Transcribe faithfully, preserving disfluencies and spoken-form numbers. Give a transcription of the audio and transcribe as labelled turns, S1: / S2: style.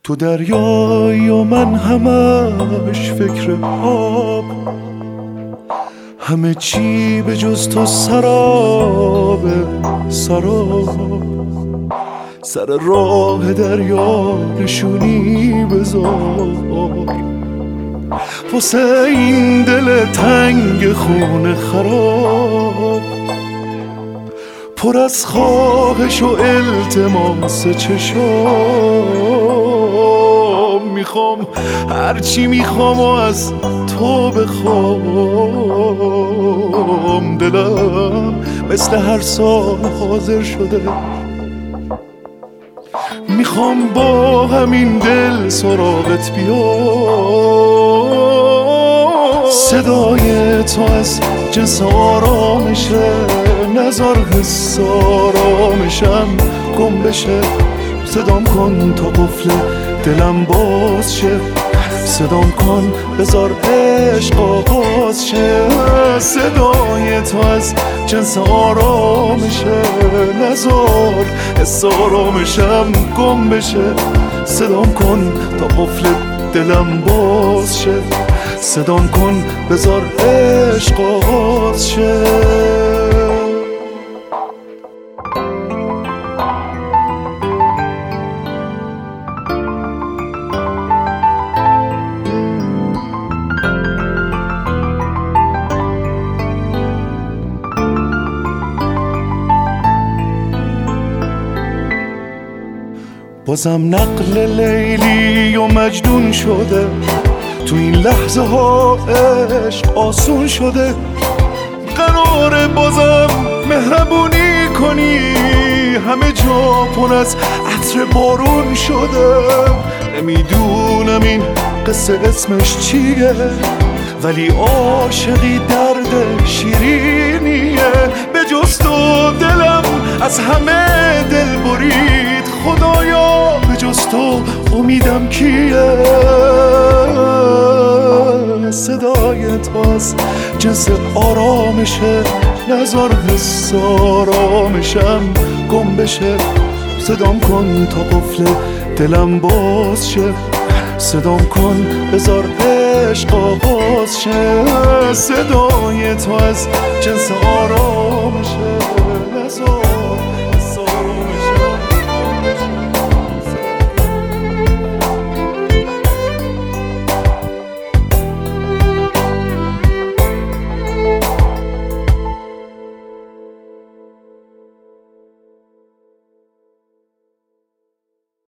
S1: تو دریایی و من همش فکر آب، همه چی به جز تو سراب سراب. سر راه دریا نشونی بذار واسه این دل تنگ خونه خراب، پر از خواهش و التماس چشام. میخوام هرچی میخوام و از تو بخوام، دلم مثل هر سال حاضر شده. میخوام با همین دل سراغت بیام، صدای تو از جنس آرامشه، نذار حس آرامشم گم بشه. صدام کن تا قفل دلم باز شه، صدام کن بذار عشق آغاز شه. صدای تو از جنس آرامشه، نذار حس آرامشم گم بشه. صدام کن تا قفل دلم باز شه، صدام کن بذار عشق آغاز شه. بازم نقل لیلی و مجنون شده، تو این لحظه ها عشق آسون شده. قراره بازم مهربونی کنی، همه جا پر از عطر بارون شده. نمیدونم این قصه اسمش چیه، ولی عاشقی درد شیرینیه. به جز تو دلم از همه دل برید، خدایا به جز تو امیدم کیه. صدای تو از جنس آرامشه، نذار حس آرامشم گم بشه. صدام کن تا قفل دلم باز شه، صدام کن بذار عشق آغاز شه. صدای تو از جنس آرامشه،